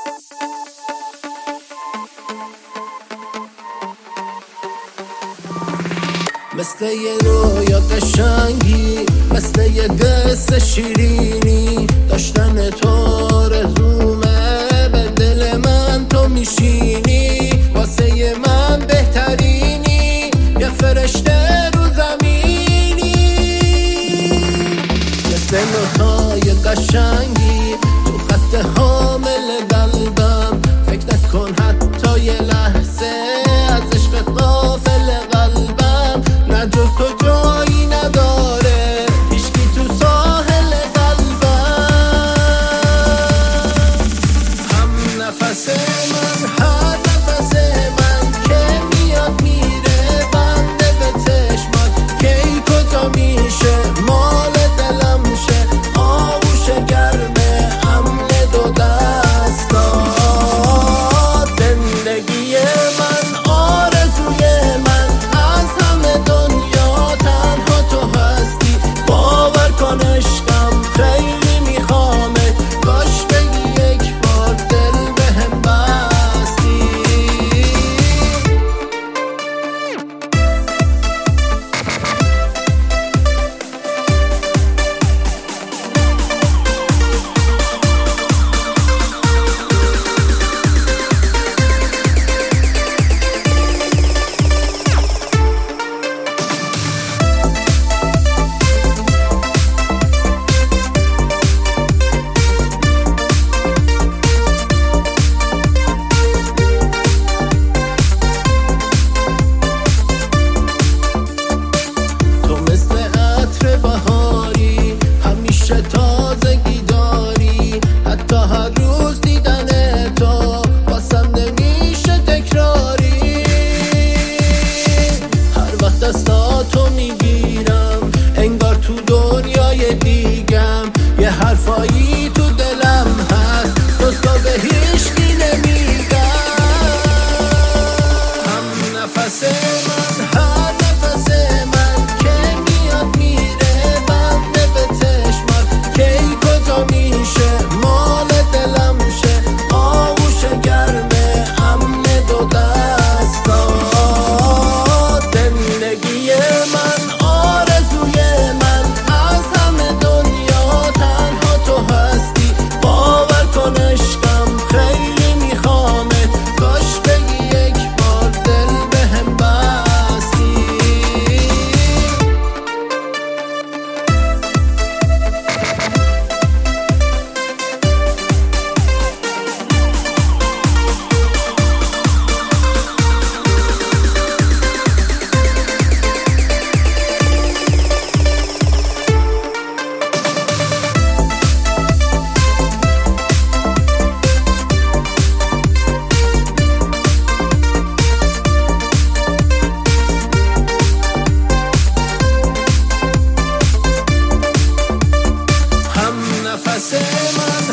مثل یه رویا قشنگی، مثل یه قصه شیرینی، داشتن تو آرزومه. به دل من تو میشینی، واسه من بهترینی، یه فرشته رو زمینی. مثل نوتای قشنگی تو خط حامل قلبم، فکر نکن حتی یه لحظه از عشق غافل قلبم. نه جز تو جایی نداره هیچکی تو ساحل قلبم. هم نفس من، هر نفس من که میاد میره بنده به چشمات. کی کجا میشه مال دلم شه، آغوش گرمه امن دو دستا. زندگی من، آرزوی من، از همه دنیا تنها تو هستی. باور کن عشقم خیلی میخوامه، کاش بگی یک بار دل بهم بستی. بهاری همیشه تازگی داری، حتی هر روز دیدن تو واسم نمیشه تکراری. هر وقت دستاتو میگیرم انگار تو دنیای دیگم. یه حرفایی تو دلم هست جز تو به هیچکی نمیگم. هم نفس من، هر نفس من که میاد میره بنده به چشمات. کی کجا میشه مال دلم شه، آغوش گرمه امن دو دستا. زندگی من، آرزوی من، از همه دنیا تنها تو هستی. باور کن عشقم خیلی میخوامه، کاش بگی یک بار دل بهم بستی. هم نفس من،